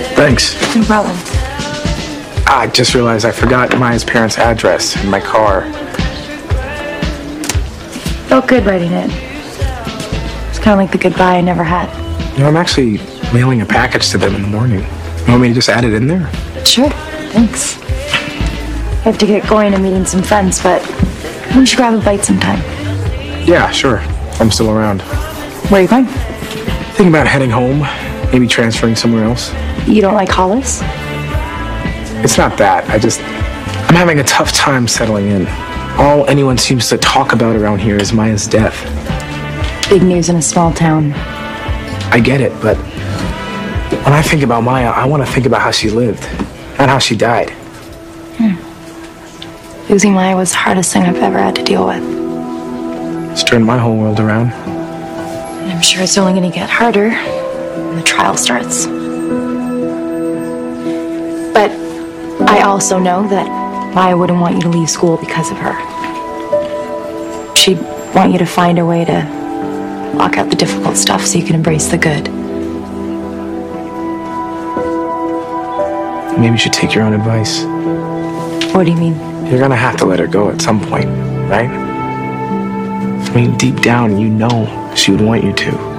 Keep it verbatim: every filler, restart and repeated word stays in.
Thanks. No problem. I just realized I forgot Maya's parents' address in my car. Felt good writing it. It's kind of like the goodbye I never had. You know, I'm actually mailing a package to them in the morning. You want me to just add it in there? Sure, thanks. I have to get going and meeting some friends, but we should grab a bite sometime. Yeah, sure. I'm still around. Where are you going? Thinking about heading home, maybe transferring somewhere else. You don't like Hollis? It's not that. I just... I'm having a tough time settling in. All anyone seems to talk about around here is Maya's death. Big news in a small town. I get it, but when I think about Maya, I want to think about how she lived, not how she died. Hmm. Losing Maya was the hardest thing I've ever had to deal with. It's turned my whole world around. And I'm sure it's only going to get harder when the trial starts. But I also know that Maya wouldn't want you to leave school because of her. She'd want you to find a way to block out the difficult stuff so you can embrace the good. Maybe you should take your own advice. What do you mean? You're gonna have to let her go at some point, right? I mean, deep down, you know she would want you to.